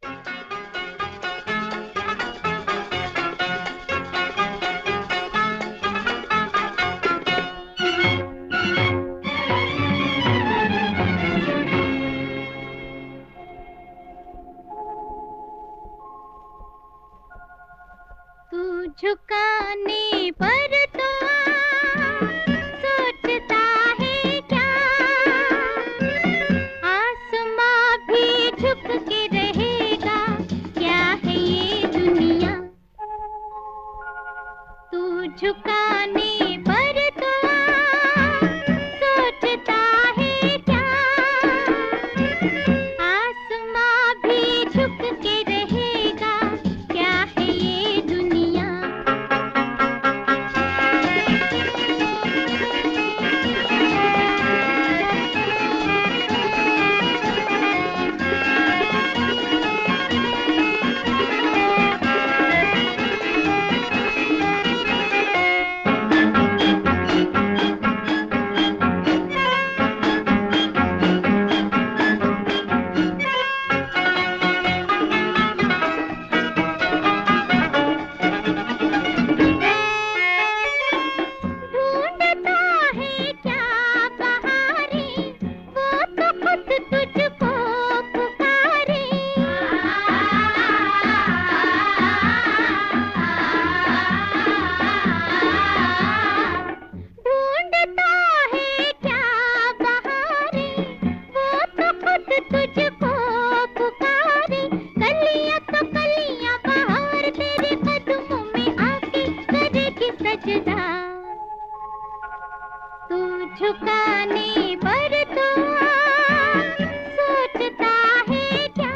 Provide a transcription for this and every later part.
तू झुकाने पर तो सोचता है क्या, आसमां भी झुक के रहेगा, क्या है ये दुनिया। तू झुकाने पर तो सोचता है क्या, आसमां भी झुक के रहेगा, क्या है ये दुनिया। तुझको पुकारे कलियां तो कलियां बहार तेरे कदमों में आके करेगी सजदा। तू झुकाने पर तो सोचता है क्या,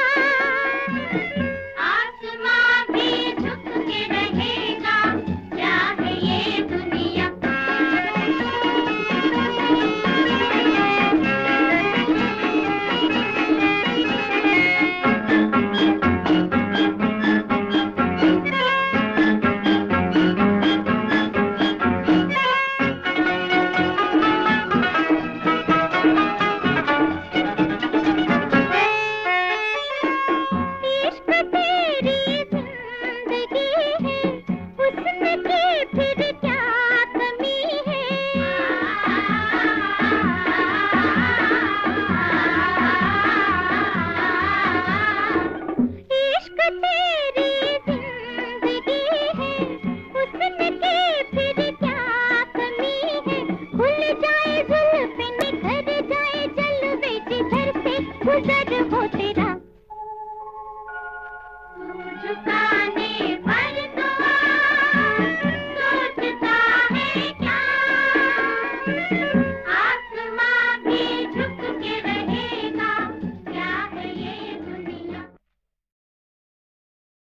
आसमां भी झुक के रहेगा, क्या है ये दुनिया। गुजर हो तेरा, तू झुकाने